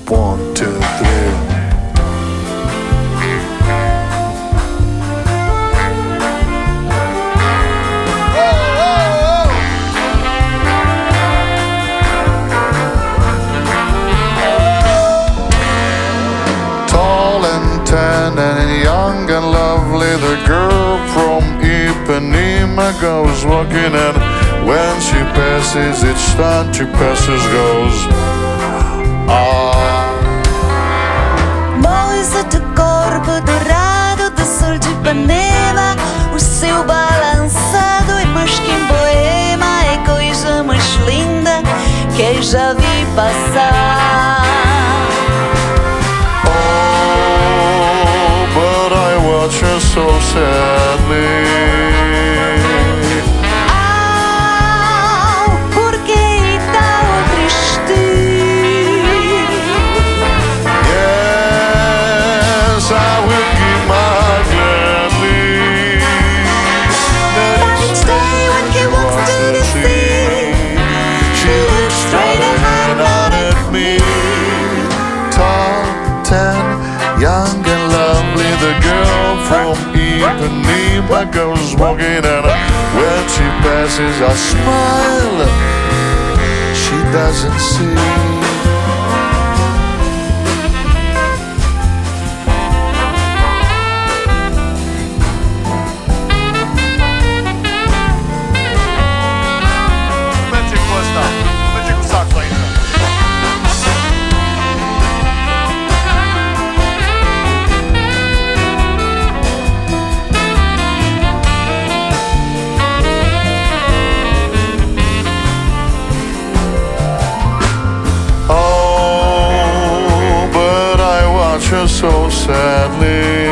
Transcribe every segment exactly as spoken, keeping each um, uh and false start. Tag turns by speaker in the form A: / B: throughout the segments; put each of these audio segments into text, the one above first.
A: One, two, three. And young and lovely, the girl from Ipanema goes walking, and when she passes, each time she passes goes ah.
B: Moisa de corpo dourado do sol de Ipanema, o seu balançado e mais que em boema é coisa mais linda que já vi passar.
A: Watch her so sadly.
B: Ah, porque tão triste.
A: Yes, I will give my gladly.
B: But each day when he walks to the sea,
A: she looks straight ahead, not at me. Tall, tan, young and lovely, the girl from Ipanema goes walking, and when she passes I smile, she doesn't see. So sadly.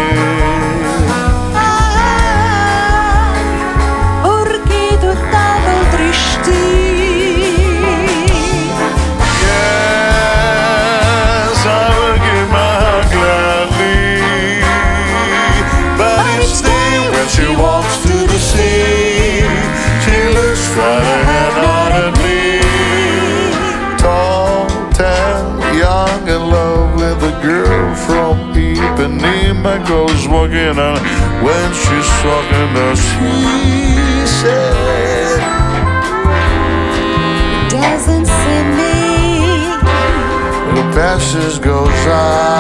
B: Ah, porque tu tão triste.
A: Yes, I will give my heart gladly. But each day when she walks to the sea, she looks right ahead, not at me. Tall, tan, young and lovely, the girl from Ipanema goes walking, and when she's talking to she said,
B: Doesn't see me.
A: the passage goes on.